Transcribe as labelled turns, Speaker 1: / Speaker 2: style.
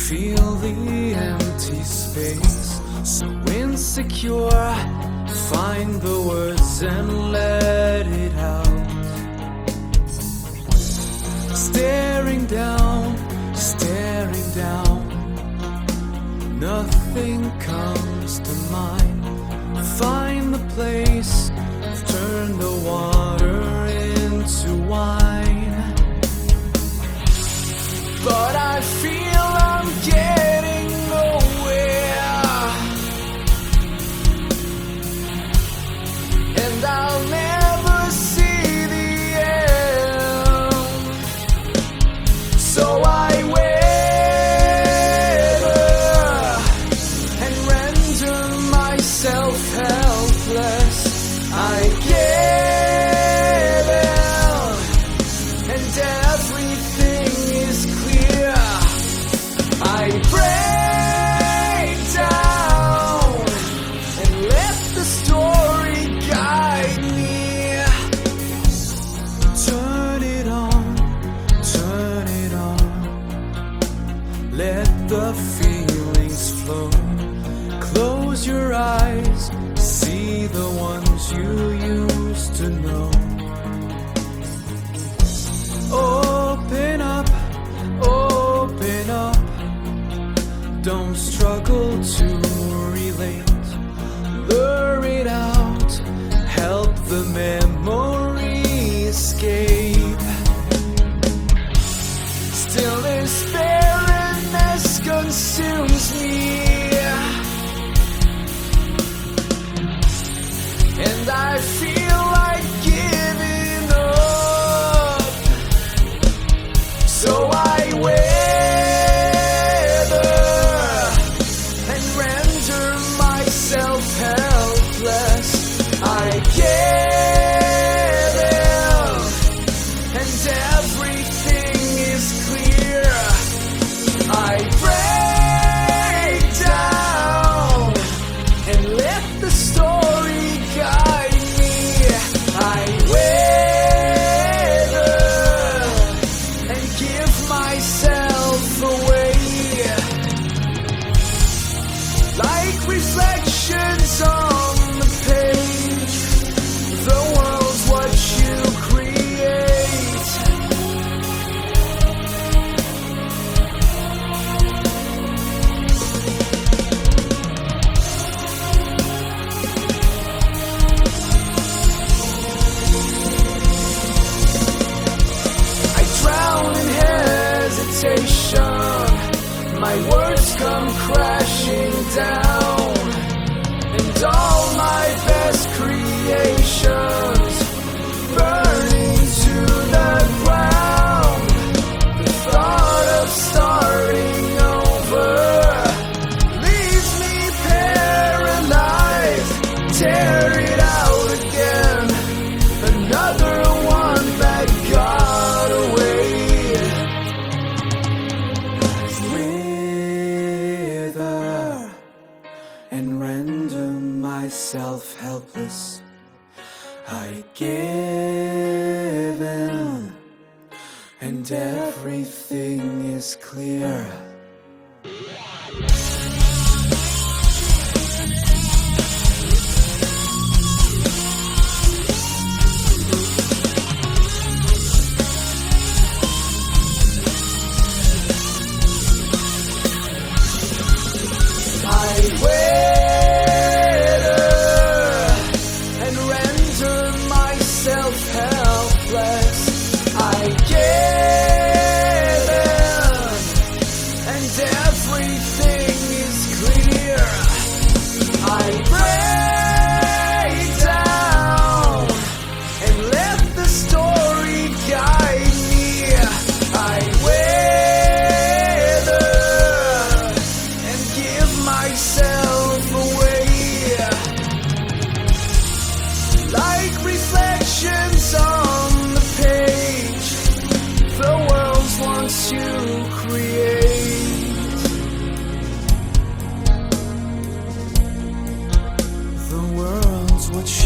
Speaker 1: feel the empty space, so insecure. Find the words and let it out. Staring down, nothing comes to mind. Find the place, turn the water into wine. But I feel I'm getting nowhere, and I'll never see the end. So I waver and render myself helpless. I give in, and everything is clear. I break down and let the story guide me. Turn it on, let the feelings flow. Close your eyes, see the ones you used to know. Open up, don't struggle to relate. Lure it out, help the memory escape. Still this barrenness consumes me, and I feel like giving up. So I waver and render myself helpless. I give in, and everything is clear. I break down and let the story guide me. I waver and give myself away, like reflections on the page. The world's what you create. I drown in hesitation, my words come crashing down, and all my best creations burning to the ground. The thought of starting over leaves me paralyzed. Tear it out again, another one that got away. Wither and render myself helpless. I give in, and everything is clear. I waver and render myself helpless. I give in, and everything is clear. I break down and let the story guide me. I waver and give myself away, like reflections on the page. The world's once you create. The world's what